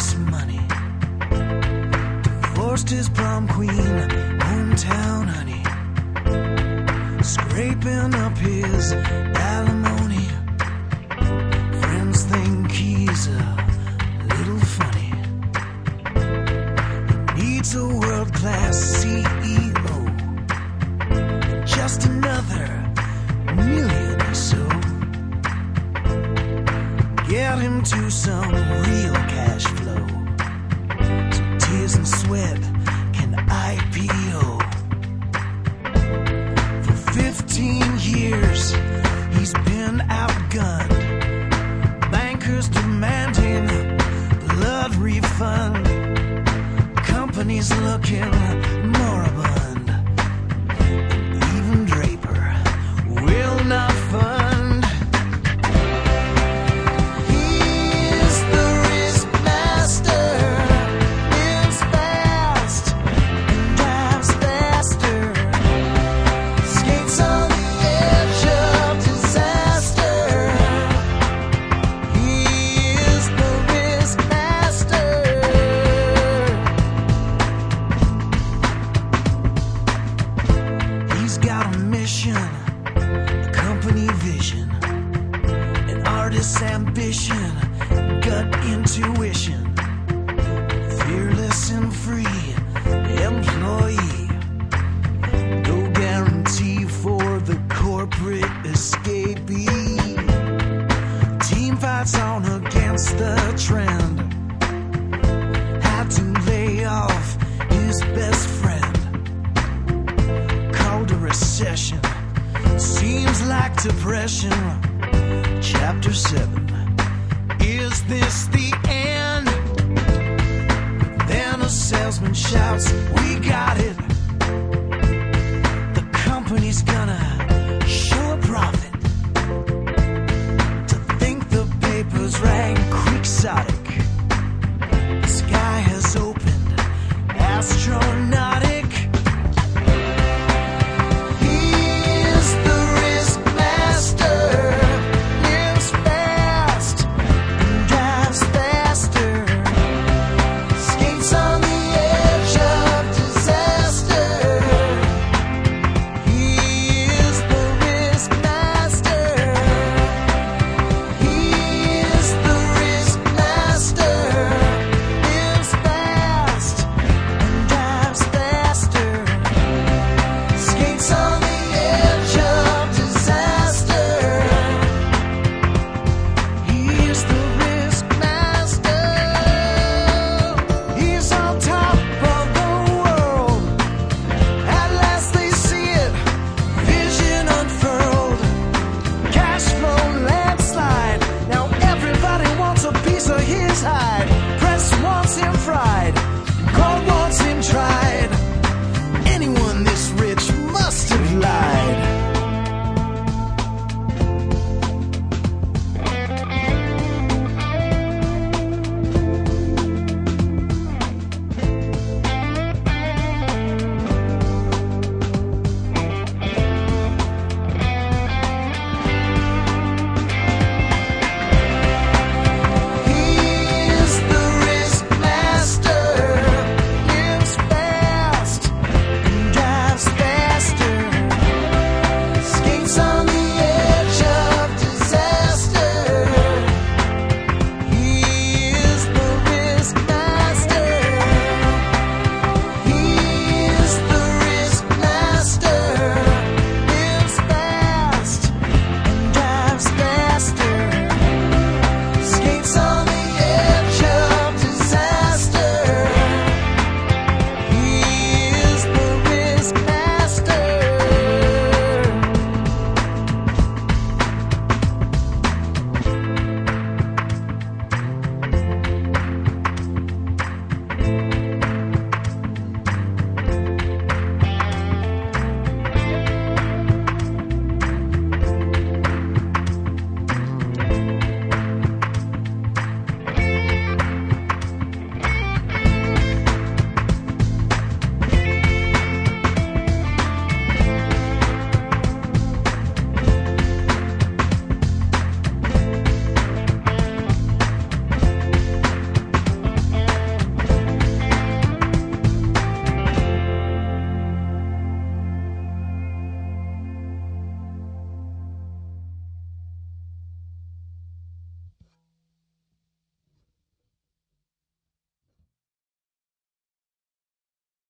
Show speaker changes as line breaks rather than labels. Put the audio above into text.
some money. Divorced his prom queen, hometown honey. Scraping up his alimony. Friends think he's a little funny. He needs a world-class CEO. Just another million or so. Get him to some real cash flow, so tears and sweat can IPO. For 15 years he's been outgunned. Bankers demanding blood refund. Companies looking moribund. Even Draper will not fund. He's the risk master. Lives fast and drives faster. Skates on the edge of disaster. He is the risk master. He's got a mission, a company vision, an artist's ambition, gut intuition, fearless and free employee. No guarantee for the corporate escapee. Team fights on against the trend. Had to lay off his best friend. Called a recession. Seems like depression. Chapter 7. Is this the end? Then a salesman shouts, "We got it. The company's gonna show a profit." To think the papers rang quixotic.